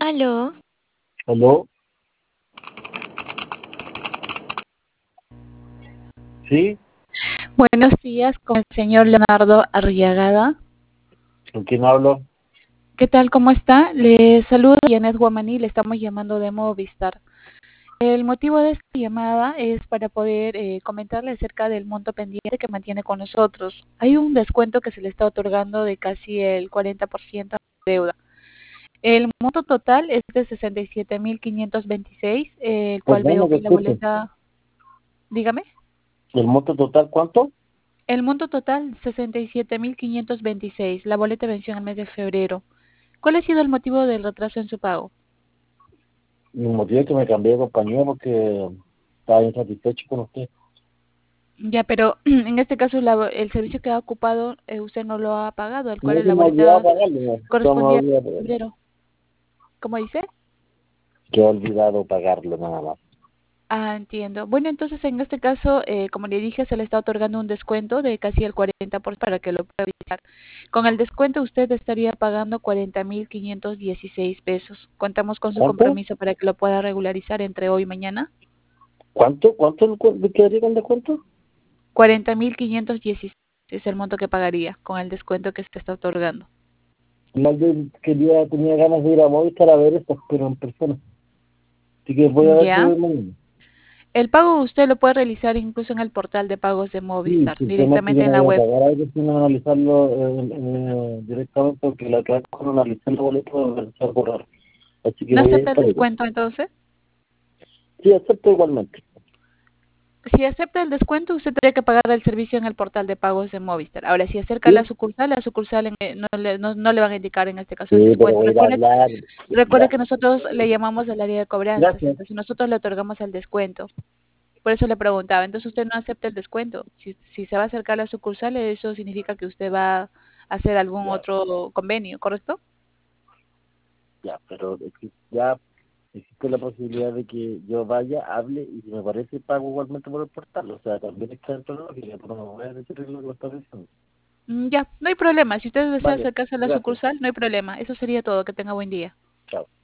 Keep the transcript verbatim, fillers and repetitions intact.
Aló, ¿Aló? ¿Sí? Buenos días con el señor Leonardo Arriagada. ¿Con quién hablo? ¿Qué tal? ¿Cómo está? Le saludo Janet Guamaní, le estamos llamando de Movistar. El motivo de esta llamada es para poder eh, comentarle acerca del monto pendiente que mantiene con nosotros. Hay un descuento que se le está otorgando de casi el cuarenta por ciento de deuda. El monto total es de sesenta y siete mil quinientos veintiséis, eh, el cual Perdón, veo no te que la escucho. boleta, dígame. ¿El monto total cuánto? El monto total, sesenta y siete mil quinientos veintiséis. La boleta venció en el mes de febrero. ¿Cuál ha sido el motivo del retraso en su pago? Mi motivo es que me cambié de compañía porque estaba insatisfecho con usted. Ya, pero en este caso la- el servicio que ha ocupado eh, usted no lo ha pagado, el No cual se la me olvidaba boleta pagarlo, no. Se me correspondía olvidó a pagarlo. febrero. ¿Cómo dice? Que he olvidado pagarlo nada más. Ah, entiendo. Bueno, entonces en este caso, eh, como le dije, se le está otorgando un descuento de casi el cuarenta por ciento para que lo pueda visitar. Con el descuento usted estaría pagando cuarenta mil quinientos dieciséis pesos. Contamos con su ¿Cuánto? compromiso para que lo pueda regularizar entre hoy y mañana. ¿Cuánto? ¿Cuánto le cu- le quedaría con descuento? Cuarenta mil quinientos dieciséis es el monto que pagaría con el descuento que se está otorgando. Más bien quería, tenía ganas de ir a Movistar a ver esto, pero en persona. Así que voy a ver si Ya. voy mañana. El pago usted lo puede realizar incluso en el portal de pagos de Sí, Movistar, simplemente yo directamente no en la voy a web. pagar algo sin analizarlo eh, eh, directamente porque la que con analizar la boleta va a ser borrar. Así que ¿No voy a ir acepta el para allá. descuento entonces? Sí, acepto igualmente. Si acepta el descuento, usted tendría que pagar el servicio en el portal de pagos de Movistar. Ahora, si acerca a la Sí, sucursal, la sucursal en- no, le, no, no le van a indicar en este caso el sí, pero descuento. voy a ir a Recuerde, hablar. recuerde Ya, que nosotros le llamamos al área de cobranzas, gracias. entonces nosotros le otorgamos el descuento. Por eso le preguntaba, entonces usted no acepta el descuento. Si, si se va a acercar a la sucursal, eso significa que usted va a hacer algún Ya, otro convenio, ¿correcto? ya, pero es que ya existe la posibilidad de que yo vaya, hable y si me parece pago igualmente por el portal. O sea, también está dentro de la lógica, pero no me voy a decir lo que está diciendo. Mm, ya, no hay problema. Si usted desea Vale, acercarse a la gracias. sucursal, no hay problema. Eso sería todo. Que tenga buen día. Chao.